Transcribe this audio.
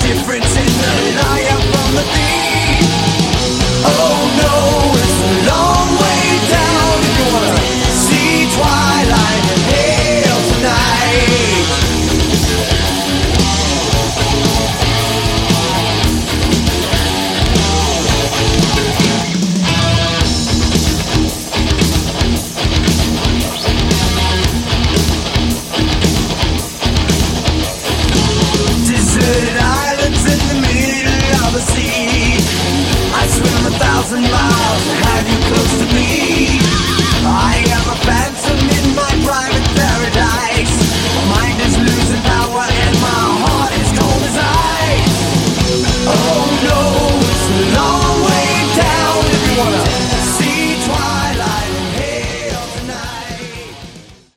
difference in the lion from the thief. Oh no, it's a long way down if you wanna see twilight and hail tonight. Deserted islands in the middle of the sea. I swim 1,000 miles to have you close to me. I am a phantom in my private paradise. My mind is losing power and my heart is cold as ice. Oh no, it's a long way down if you wanna